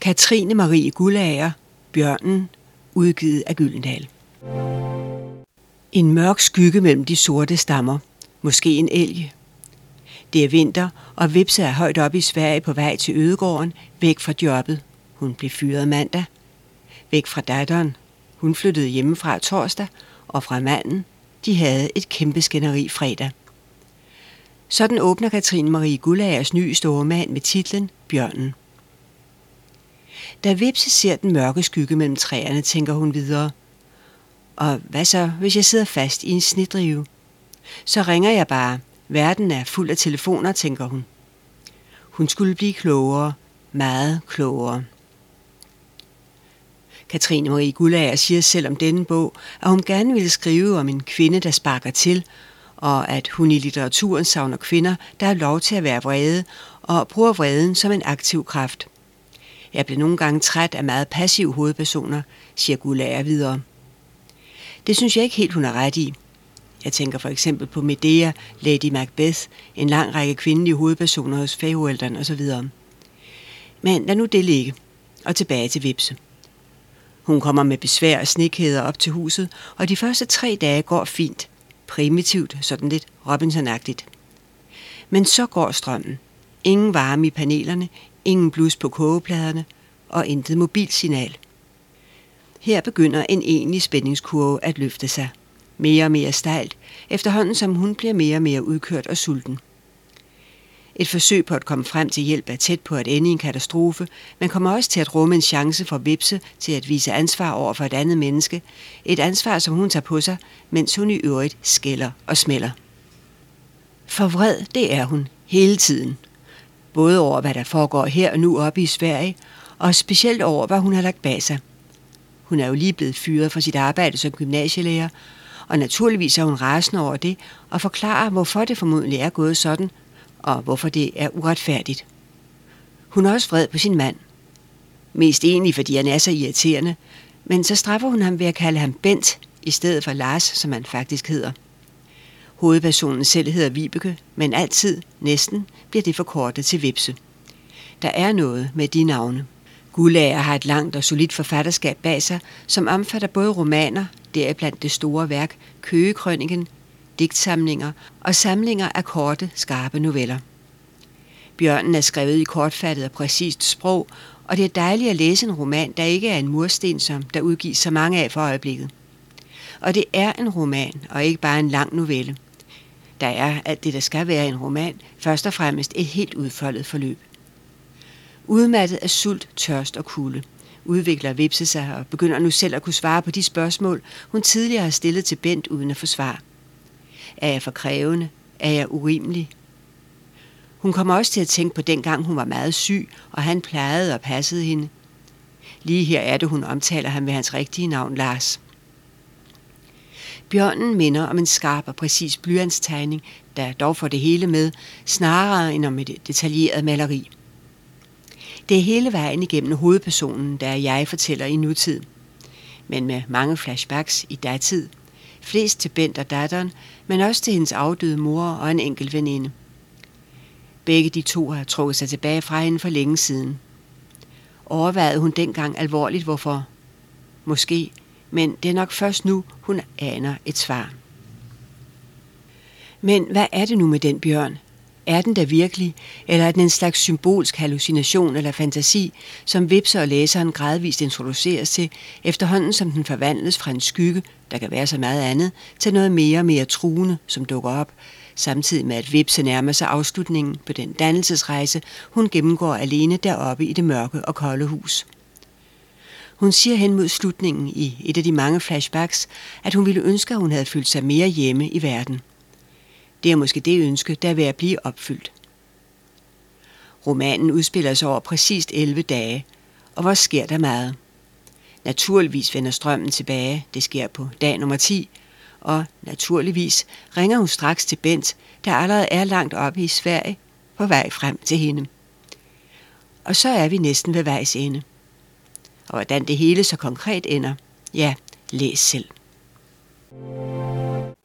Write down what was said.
Katrine Marie Guldager, Bjørnen, udgivet af Gyldendal. En mørk skygge mellem de sorte stammer. Måske en elg. Det er vinter, og Vipse er højt oppe i Sverige på vej til ødegården, væk fra jobbet. Hun blev fyret mandag. Væk fra datteren. Hun flyttede hjemmefra torsdag, og fra manden. De havde et kæmpe skænderi fredag. Sådan åbner Katrine Marie Guldagers nye store mand med titlen Bjørnen. Da Vipse ser den mørke skygge mellem træerne, tænker hun videre. Og hvad så, hvis jeg sidder fast i en snedrive? Så ringer jeg bare. Verden er fuld af telefoner, tænker hun. Hun skulle blive klogere, meget klogere. Katrine Marie Guldager siger selv om denne bog, at hun gerne ville skrive om en kvinde, der sparker til, og at hun i litteraturen savner kvinder, der har lov til at være vrede, og bruger vreden som en aktiv kraft. Jeg blev nogle gange træt af meget passive hovedpersoner, siger Guldager videre. Det synes jeg ikke helt, hun har ret i. Jeg tænker for eksempel på Medea, Lady Macbeth, en lang række kvindelige hovedpersoner hos Fægeølderen osv. Men lad nu det ligge, og tilbage til Vipse. Hun kommer med besvær og snekæder op til huset, og de første 3 dage går fint. Primitivt, sådan lidt Robinson-agtigt. Men så går strømmen. Ingen varme i panelerne, ingen blus på kogepladerne og intet mobilsignal. Her begynder en egentlig spændingskurve at løfte sig. Mere og mere stejlt, efterhånden som hun bliver mere og mere udkørt og sulten. Et forsøg på at komme frem til hjælp er tæt på at ende i en katastrofe, men kommer også til at rumme en chance for Vipse til at vise ansvar over for et andet menneske. Et ansvar, som hun tager på sig, mens hun i øvrigt skælder og smælder. For vred, det er hun hele tiden. Både over, hvad der foregår her og nu oppe i Sverige, og specielt over, hvad hun har lagt bag sig. Hun er jo lige blevet fyret fra sit arbejde som gymnasielærer, og naturligvis er hun rasende over det og forklarer, hvorfor det formodentlig er gået sådan, og hvorfor det er uretfærdigt. Hun er også vred på sin mand. Mest egentlig, fordi han er så irriterende, men så straffer hun ham ved at kalde ham Bent, i stedet for Lars, som han faktisk hedder. Hovedpersonen selv hedder Vibeke, men altid, næsten, bliver det forkortet til Vipse. Der er noget med de navne. Guldager har et langt og solidt forfatterskab bag sig, som omfatter både romaner, deriblandt det store værk Køgekrøniken, digtsamlinger og samlinger af korte, skarpe noveller. Bjørnen er skrevet i kortfattet og præcist sprog, og det er dejligt at læse en roman, der ikke er en mursten, som der udgives så mange af for øjeblikket. Og det er en roman, og ikke bare en lang novelle. Der er alt det, der skal være en roman, først og fremmest et helt udfoldet forløb. Udmattet af sult, tørst og kulde udvikler Vipse sig og begynder nu selv at kunne svare på de spørgsmål, hun tidligere har stillet til Bent uden at få svar. Er jeg for krævende? Er jeg urimelig? Hun kommer også til at tænke på dengang hun var meget syg, og han plejede og passede hende. Lige her er det, hun omtaler ham ved hans rigtige navn, Lars. Bjørnen minder om en skarp og præcis blyantstegning, der dog får det hele med, snarere end om et detaljeret maleri. Det er hele vejen igennem hovedpersonen, der jeg fortæller i nutid, men med mange flashbacks i datid. Flest til Bent og datteren, men også til hendes afdøde mor og en enkelt veninde. Begge de to har trukket sig tilbage fra hende for længe siden. Overvejede hun dengang alvorligt, hvorfor? Måske, men det er nok først nu, hun aner et svar. Men hvad er det nu med den bjørn? Er den der virkelig, eller er den en slags symbolsk hallucination eller fantasi, som Vipse og læseren gradvist introduceres til, efterhånden som den forvandles fra en skygge, der kan være så meget andet, til noget mere og mere truende, som dukker op, samtidig med at Vipse nærmer sig afslutningen på den dannelsesrejse, hun gennemgår alene deroppe i det mørke og kolde hus. Hun siger hen mod slutningen i et af de mange flashbacks, at hun ville ønske, at hun havde følt sig mere hjemme i verden. Det er måske det ønske, der er ved at blive opfyldt. Romanen udspiller sig over præcist 11 dage, og hvor sker der meget. Naturligvis vender strømmen tilbage, det sker på dag nummer 10, og naturligvis ringer hun straks til Bent, der allerede er langt oppe i Sverige, på vej frem til hende. Og så er vi næsten ved vejs ende. Og hvordan det hele så konkret ender, ja, læs selv.